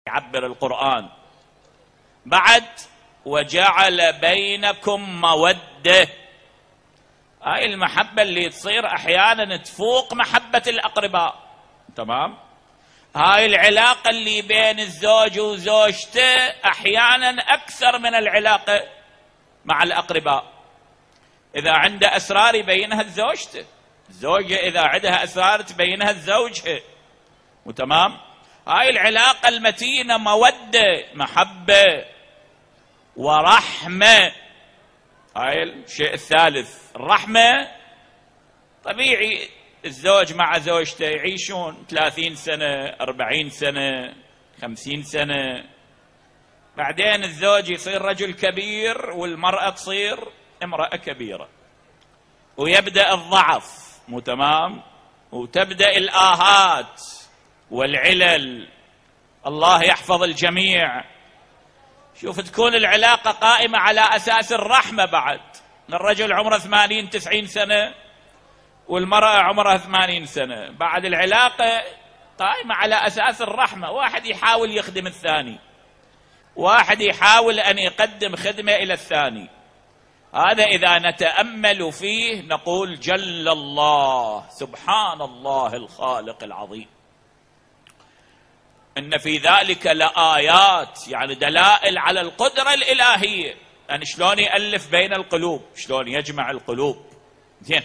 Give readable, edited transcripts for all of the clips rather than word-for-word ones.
يعبر القرآن بعد وجعل بينكم مودة. هاي المحبة اللي تصير أحيانا تفوق محبة الأقرباء، تمام؟ هاي العلاقة اللي بين الزوج وزوجته أحيانا أكثر من العلاقة مع الأقرباء. إذا عنده أسرار يبينها لزوجته، الزوجة إذا عندها أسرار تبينها لزوجها، وتمام؟ هاي العلاقة المتينة مودة، محبة ورحمة. هاي الشيء الثالث، الرحمة. طبيعي الزوج مع زوجته يعيشون 30 سنة 40 سنة 50 سنة، بعدين الزوج يصير رجل كبير والمرأة تصير امرأة كبيرة، ويبدأ الضعف، مو تمام؟ وتبدأ الآهات والعلل. الله يحفظ الجميع. شوف، تكون العلاقة قائمة على أساس الرحمة. بعد الرجل عمره 80 90 سنة والمرأة عمرها 80 سنة، بعد العلاقة قائمة على أساس الرحمة. واحد يحاول يخدم الثاني، واحد يحاول أن يقدم خدمة إلى الثاني. هذا إذا نتأمل فيه نقول جل الله، سبحان الله الخالق العظيم، إن في ذلك لآيات، يعني دلائل على القدرة الإلهية، أن شلون يألف بين القلوب، شلون يجمع القلوب. زين،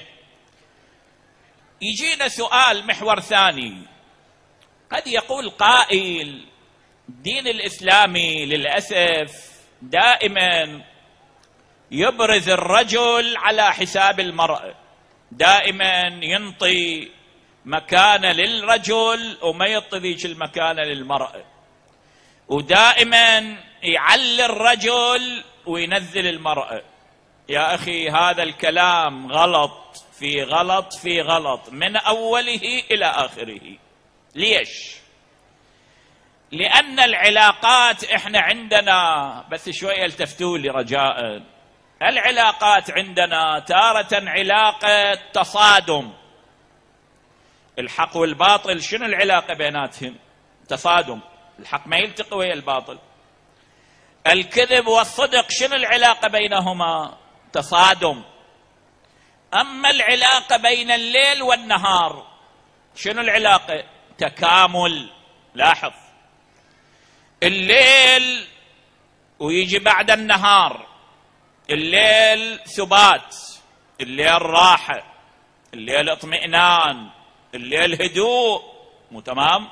يجينا سؤال محور ثاني. قد يقول قائل الدين الإسلامي للأسف دائما يبرز الرجل على حساب المرأة، دائما ينطي مكانة للرجل وما يعطي ذيك المكانة للمرأة، ودائما يعلي الرجل وينزل المرأة. يا أخي هذا الكلام غلط في غلط في غلط من أوله إلى آخره. ليش؟ لأن العلاقات إحنا عندنا، بس شوية التفتوا لي رجاء، العلاقات عندنا تارة علاقة تصادم. الحق والباطل شنو العلاقة بيناتهم؟ تصادم، الحق ما يلتقي ويا الباطل. الكذب والصدق شنو العلاقة بينهما؟ تصادم. أما العلاقة بين الليل والنهار شنو العلاقة؟ تكامل. لاحظ، الليل ويجي بعد النهار، الليل ثبات، الليل راحة، الليل اطمئنان، الليل هدوء، مو تمام؟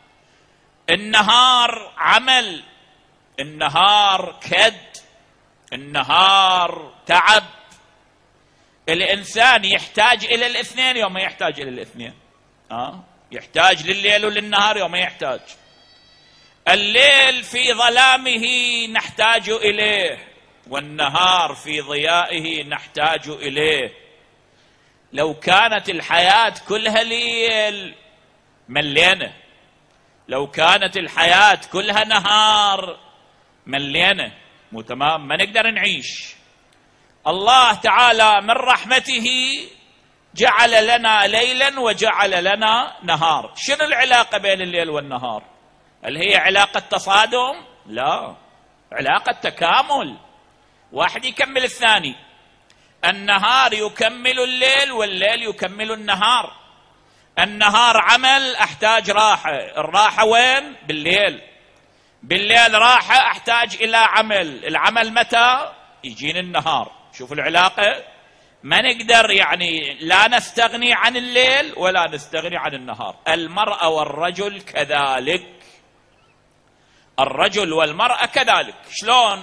النهار عمل، النهار كد، النهار تعب. الإنسان يحتاج إلى الاثنين يوم ما يحتاج إلى الاثنين. يحتاج لليل وللنهار يوم ما يحتاج. الليل في ظلامه نحتاج إليه، والنهار في ضيائه نحتاج إليه. لو كانت الحياة كلها ليل ملينا، لو كانت الحياة كلها نهار ملينا، مو تمام؟ ما نقدر نعيش. الله تعالى من رحمته جعل لنا ليلا وجعل لنا نهار. شنو العلاقة بين الليل والنهار؟ هل هي علاقة تصادم؟ لا، علاقة تكامل، واحد يكمل الثاني. النهار يكمل الليل والليل يكمل النهار. النهار عمل، أحتاج راحة، الراحة وين؟ بالليل. بالليل راحة، أحتاج إلى عمل، العمل متى؟ يجين النهار. شوف العلاقة، ما نقدر يعني لا نستغني عن الليل ولا نستغني عن النهار. المرأة والرجل كذلك، الرجل والمرأة كذلك. شلون؟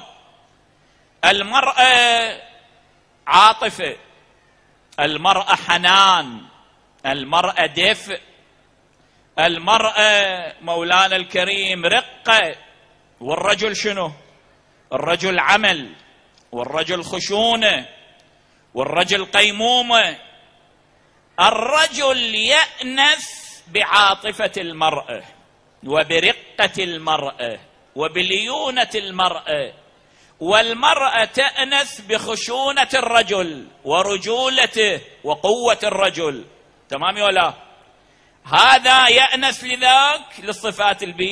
المرأة عاطفة، المرأة حنان، المرأة دفء، المرأة مولانا الكريم رقة. والرجل شنو؟ الرجل عمل، والرجل خشونة، والرجل قيمومة. الرجل يأنس بعاطفة المرأة وبرقة المرأة وبليونة المرأة، والمرأة تأنس بخشونة الرجل ورجولته وقوة الرجل. تمام ولا؟ هذا يأنس لذاك للصفات البي،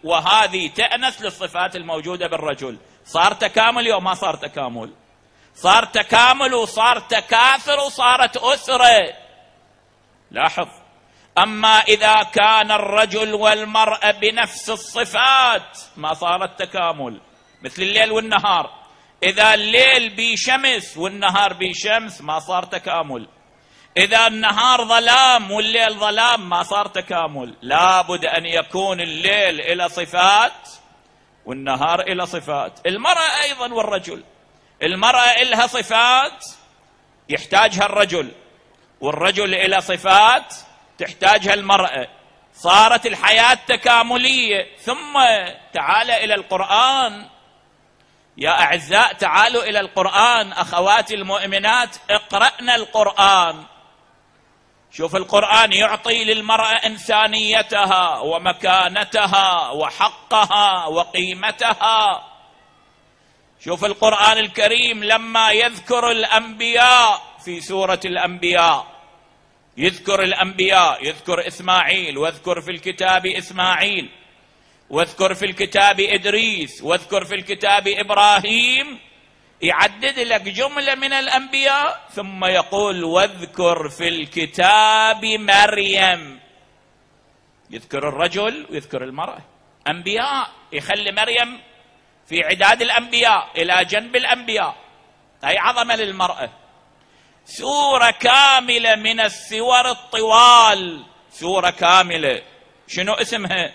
وهذه تأنس للصفات الموجودة بالرجل. صار تكامل أو ما صار تكامل؟ صار تكامل وصار تكاثر وصارت أسرة. لاحظ، أما إذا كان الرجل والمرأة بنفس الصفات ما صارت تكامل، مثل الليل والنهار. إذا الليل بشمس والنهار بشمس ما صار تكامل. إذا النهار ظلام والليل ظلام ما صار تكامل. لابد أن يكون الليل إلى صفات والنهار إلى صفات. المرأة أيضا والرجل، المرأة إلها صفات يحتاجها الرجل، والرجل إلى صفات تحتاجها المرأة. صارت الحياة تكاملية. ثم تعال إلى القرآن يا أعزاء، تعالوا إلى القرآن أخواتي المؤمنات، اقرأنا القرآن. شوف القرآن يعطي للمرأة إنسانيتها ومكانتها وحقها وقيمتها. شوف القرآن الكريم لما يذكر الأنبياء في سورة الأنبياء، يذكر الأنبياء، يذكر إسماعيل، واذكر في الكتاب إسماعيل، واذكر في الكتاب إدريس، واذكر في الكتاب إبراهيم، يعدد لك جملة من الأنبياء ثم يقول واذكر في الكتاب مريم. يذكر الرجل ويذكر المرأة، أنبياء، يخلي مريم في عداد الأنبياء إلى جنب الأنبياء. هي عظمة للمرأة. سورة كاملة من السور الطوال، سورة كاملة. شنو اسمها؟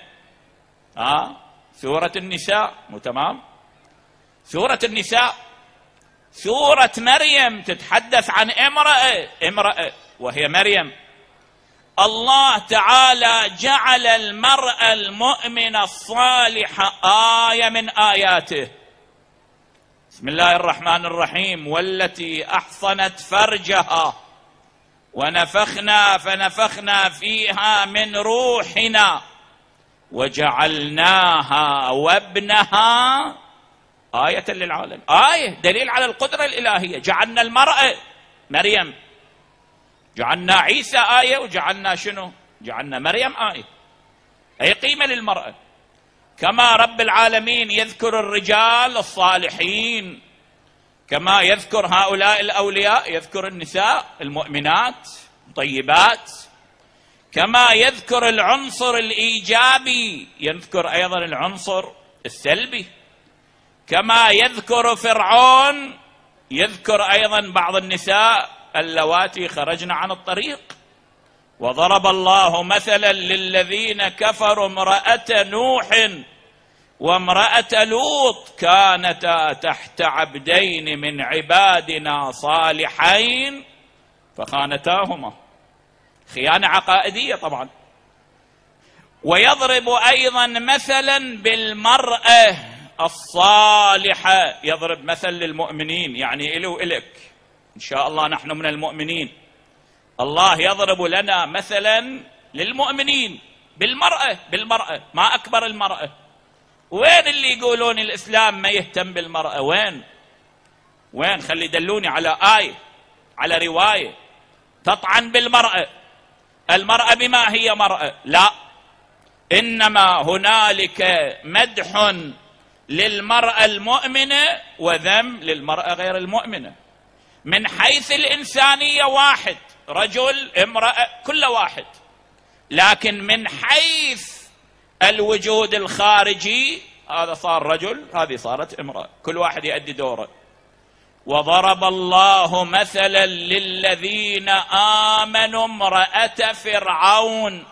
سورة النساء. مو تمام؟ سورة النساء. سورة مريم تتحدث عن امرأة وهي مريم. الله تعالى جعل المرأة المؤمنة الصالحة آية من آياته. بسم الله الرحمن الرحيم: والتي أحصنت فرجها فنفخنا فيها من روحنا وجعلناها وابنها آية للعالم. آية دليل على القدرة الإلهية. جعلنا المرأة مريم، جعلنا عيسى آية، وجعلنا شنو؟ جعلنا مريم آية. أي قيمة للمرأة. كما رب العالمين يذكر الرجال الصالحين، كما يذكر هؤلاء الأولياء، يذكر النساء المؤمنات طيبات. كما يذكر العنصر الإيجابي يذكر أيضا العنصر السلبي. كما يذكر فرعون يذكر أيضا بعض النساء اللواتي خرجن عن الطريق. وضرب الله مثلا للذين كفروا امرأة نوح وامرأة لوط كانتا تحت عبدين من عبادنا صالحين فخانتاهما. خيانة عقائدية طبعا. ويضرب أيضا مثلا بالمرأة الصالحة، يضرب مثل للمؤمنين، يعني إلي وإلك إن شاء الله نحن من المؤمنين. الله يضرب لنا مثلا للمؤمنين بالمرأة. ما أكبر المرأة. وين اللي يقولون الإسلام ما يهتم بالمرأة؟ وين؟ خلي يدلوني على آية، على رواية تطعن بالمرأة. المرأة بما هي مرأة؟ لا، إنما هنالك مدح للمرأة المؤمنة وذم للمرأة غير المؤمنة. من حيث الإنسانية واحد، رجل امرأة كل واحد، لكن من حيث الوجود الخارجي هذا صار رجل، هذه صارت امرأة، كل واحد يؤدي دوره. وضرب الله مثلا للذين آمنوا امرأة فرعون.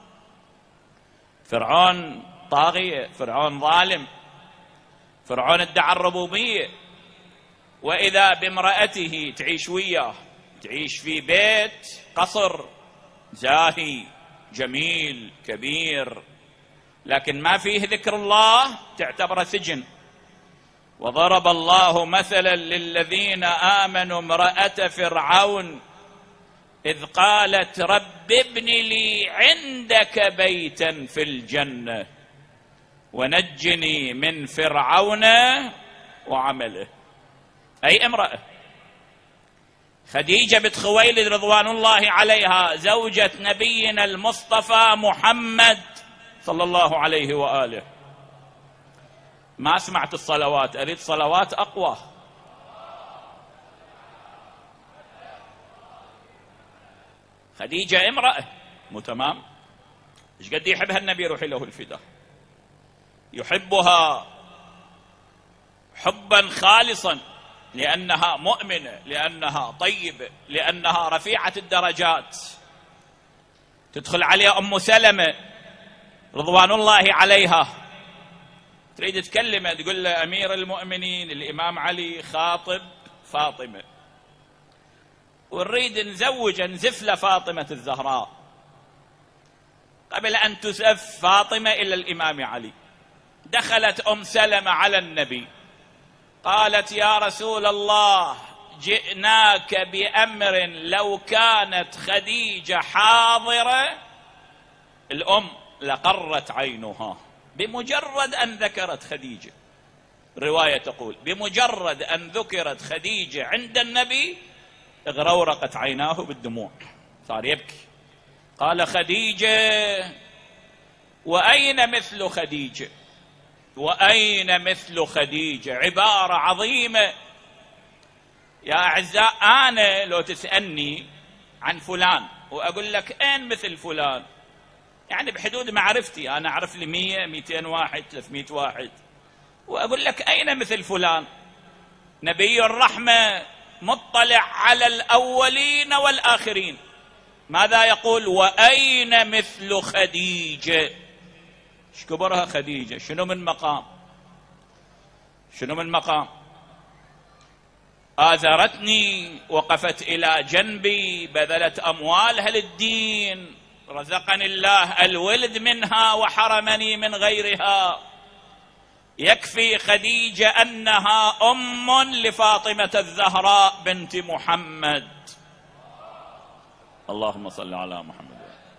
فرعون طاغية، فرعون ظالم، فرعون ادعى الربوبية، وإذا بامرأته تعيش وياه، تعيش في بيت قصر زاهي جميل كبير، لكن ما فيه ذكر الله، تعتبر سجن. وضرب الله مثلا للذين آمنوا امرأة فرعون إذ قالت رب ابن لي عندك بيتا في الجنة ونجني من فرعون وعمله. أي امرأة خديجة بنت خويلد رضوان الله عليها، زوجة نبينا المصطفى محمد صلى الله عليه وآله. ما سمعت الصلوات، أريد صلوات أقوى. خديجة امرأة، مو تمام؟ ايش قد يحبها النبي روحي له الفداء، يحبها حبا خالصا، لأنها مؤمنة، لأنها طيبة، لأنها رفيعة الدرجات. تدخل عليها أم سلمة رضوان الله عليها، تريد تكلمه، تقول له أمير المؤمنين الإمام علي خاطب فاطمة، ونريد نزف له فاطمة الزهراء. قبل أن تزف فاطمة إلى الإمام علي، دخلت أم سلمة على النبي قالت: يا رسول الله، جئناك بأمر لو كانت خديجة حاضرة الأم لقرت عينها. بمجرد أن ذكرت خديجة، رواية تقول بمجرد أن ذكرت خديجة عند النبي اغرورقت عيناه بالدموع، صار يبكي. قال: خديجة، وأين مثل خديجة، وأين مثل خديجة؟ عبارة عظيمة يا أعزاء. أنا لو تسألني عن فلان وأقول لك أين مثل فلان، يعني بحدود معرفتي أنا أعرف لي 100 200 واحد 300 واحد، وأقول لك أين مثل فلان. نبي الرحمة مطلع على الأولين والآخرين، ماذا يقول؟ وأين مثل خديجة؟ ايش كبرها خديجة؟ شنو من مقام، شنو من مقام؟ آزرتني، وقفت إلى جنبي، بذلت أموالها للدين، رزقني الله الولد منها وحرمني من غيرها. يكفي خديجة أنها أم لفاطمة الزهراء بنت محمد، اللهم صل على محمد.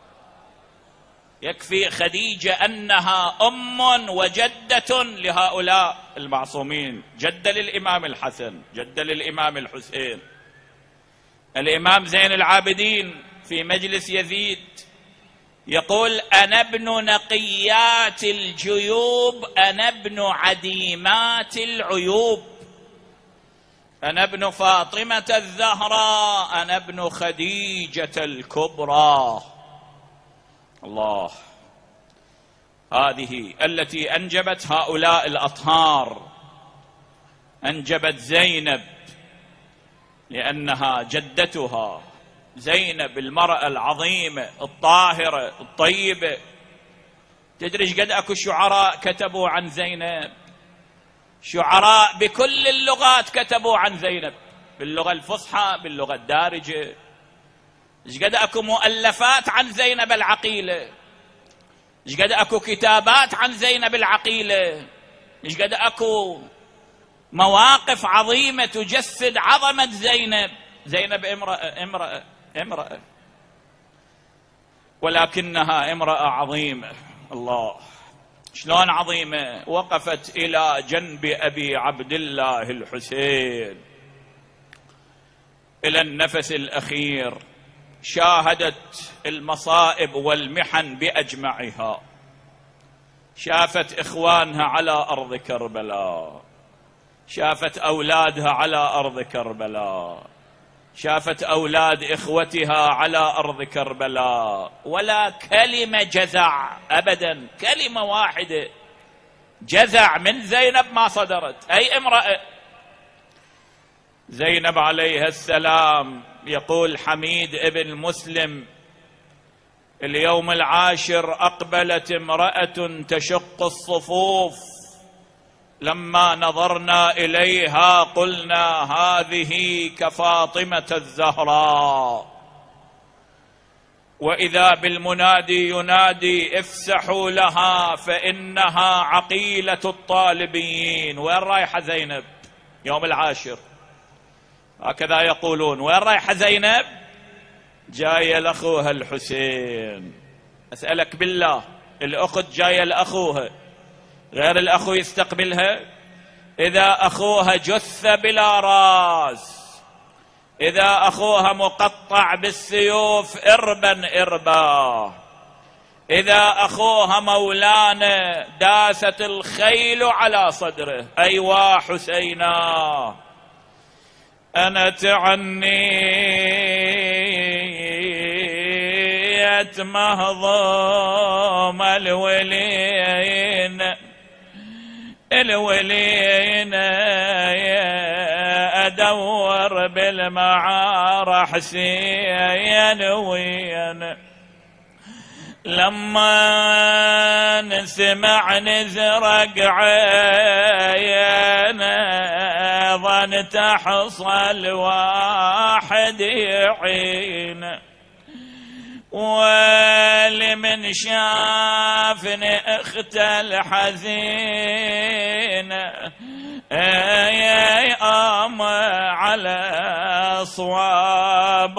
يكفي خديجة أنها أم وجدة لهؤلاء المعصومين، جدة للإمام الحسن، جدة للإمام الحسين. الإمام زين العابدين في مجلس يزيد يقول: أنا ابن نقيات الجيوب، أنا ابن عديمات العيوب، أنا ابن فاطمة الزهراء، أنا ابن خديجة الكبرى. الله، هذه التي أنجبت هؤلاء الأطهار، أنجبت زينب لأنها جدتها، زينب المرأة العظيمة الطاهرة الطيبة. تدري ايش قد اكو شعراء كتبوا عن زينب؟ شعراء بكل اللغات كتبوا عن زينب، باللغة الفصحى، باللغة الدارجة. ايش قد اكو مؤلفات عن زينب العقيلة، ايش قد اكو كتابات عن زينب العقيلة، ايش قد اكو مواقف عظيمة تجسد عظمة زينب. زينب امرأة ولكنها امرأة عظيمة. الله، شلون عظيمة؟ وقفت إلى جنب أبي عبد الله الحسين إلى النفس الأخير، شاهدت المصائب والمحن بأجمعها، شافت إخوانها على أرض كربلاء، شافت أولادها على أرض كربلاء، شافت أولاد إخوتها على أرض كربلاء، ولا كلمة جزع أبدا، كلمة واحدة جزع من زينب ما صدرت أي امرأة. زينب عليها السلام، يقول حميد ابن مسلم: اليوم العاشر أقبلت امرأة تشق الصفوف، لما نظرنا إليها قلنا هذه كفاطمة الزهراء. وإذا بالمنادي ينادي: افسحوا لها فإنها عقيلة الطالبيين. وين رايحة زينب يوم العاشر؟ هكذا يقولون. وين رايحة زينب؟ جاية لأخوها الحسين. أسألك بالله، الأخت جاية لأخوها، غير الأخو يستقبلها؟ إذا أخوها جثة بلا راس، إذا أخوها مقطع بالسيوف إربا إربا، إذا أخوها مولانا داست الخيل على صدره. أيوا حسينا أنت عنيت مهضوم الولين أدور بالمعار حسين وين. لما نسمع نزرق عين ظن تحصل واحد يعين. ولمن شافني اخت الحزين يا ام على صواب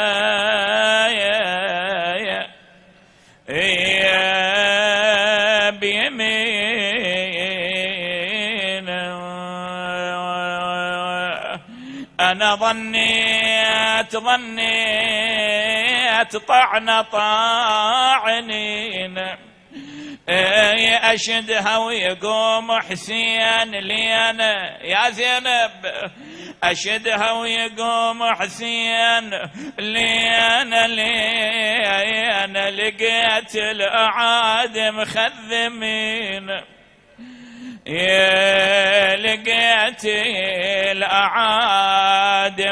بيمين. انا ظنيت طعن طاعنين أشدها ويقوم حسين لينا يا زينب. أشدها ويقوم حسين لينا لقيت الأعادي مخذمين. لقيت الأعادي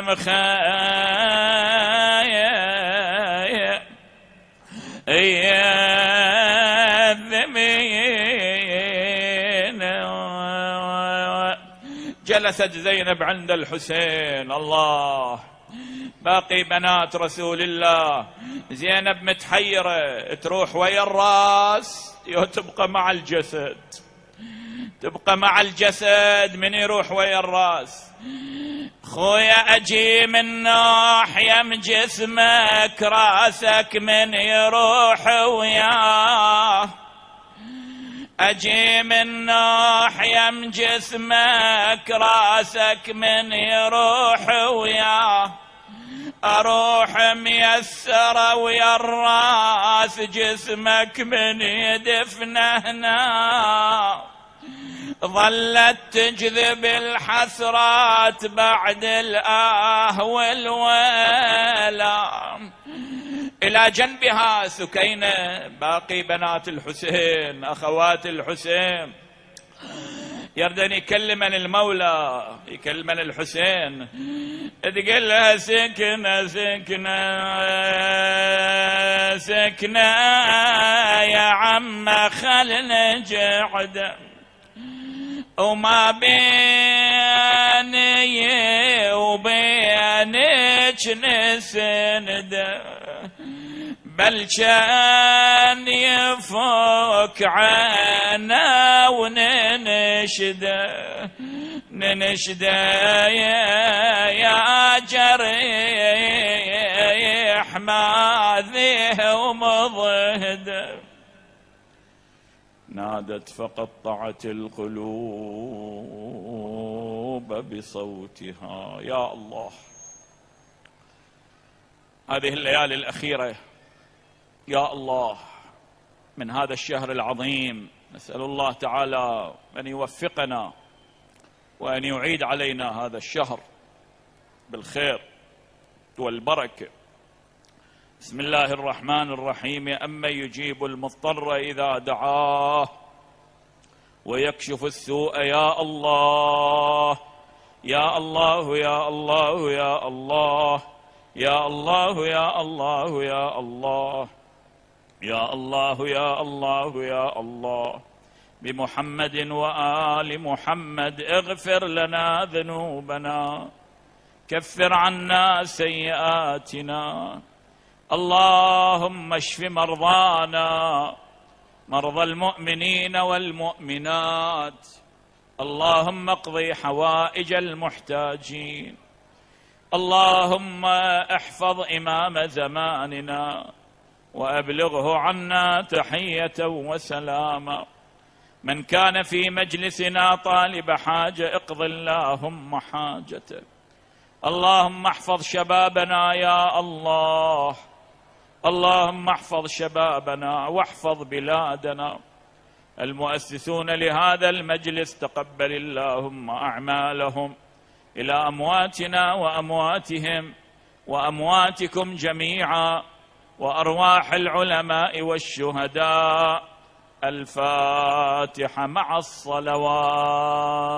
جلست زينب عند الحسين. الله، باقي بنات رسول الله. زينب متحيرة، تروح ويا الراس تبقى مع الجسد، تبقى مع الجسد. من يروح ويا الراس؟ خويا أجي من ناحية من جسمك، راسك من يروح وياه. أجي من ناحية من جسمك، راسك من يروح وياه. أروح ميسرة ويا الراس، جسمك من يدفنه هنا. ظلت تجذب الحسرات بعد الآه والويلام. إلى جنبها سكينة، باقي بنات الحسين أخوات الحسين. يردن يكلمن المولى، يكلمن الحسين، تقول لها سكنة سكنة سكنة يا عم خلنا جعد، وما بيني وبينك نسند، بل كان يفوك عنا وننشد يا جريح ما ذيه ومضهد. نادت فقطعت القلوب بصوتها. يا الله، هذه الليالي الأخيرة يا الله من هذا الشهر العظيم، نسأل الله تعالى أن يوفقنا وأن يعيد علينا هذا الشهر بالخير والبركة. بسم الله الرحمن الرحيم. أما يجيب المضطر إذا دعاه ويكشف السوء. يا الله يا الله يا الله يا الله يا الله يا الله يا الله يا الله يا الله يا الله، بمحمد وآل محمد اغفر لنا ذنوبنا، كفر عنا سيئاتنا، اللهم اشف مرضانا، مرضى المؤمنين والمؤمنات، اللهم اقضي حوائج المحتاجين، اللهم احفظ إمام زماننا وأبلغه عنا تحية وسلاما. من كان في مجلسنا طالب حاجة اقض اللهم حاجته. اللهم احفظ شبابنا يا الله، اللهم احفظ شبابنا واحفظ بلادنا. المؤسسون لهذا المجلس تقبل اللهم أعمالهم. إلى أمواتنا وأمواتهم وأمواتكم جميعا وأرواح العلماء والشهداء. الفاتحة مع الصلوات.